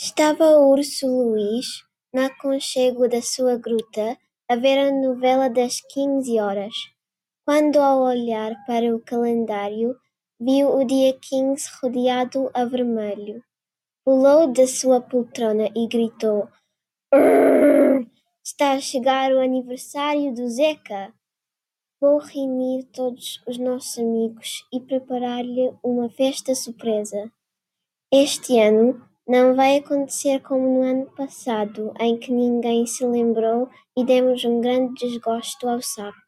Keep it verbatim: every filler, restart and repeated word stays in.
Estava o urso Luís, no aconchego da sua gruta, a ver a novela das quinze horas, quando, ao olhar para o calendário, viu o dia quinze rodeado a vermelho. Pulou da sua poltrona e gritou: "Urr! Está a chegar o aniversário do Zeca! Vou reunir todos os nossos amigos e preparar-lhe uma festa surpresa. Este ano não vai acontecer como no ano passado, em que ninguém se lembrou e demos um grande desgosto ao sapo."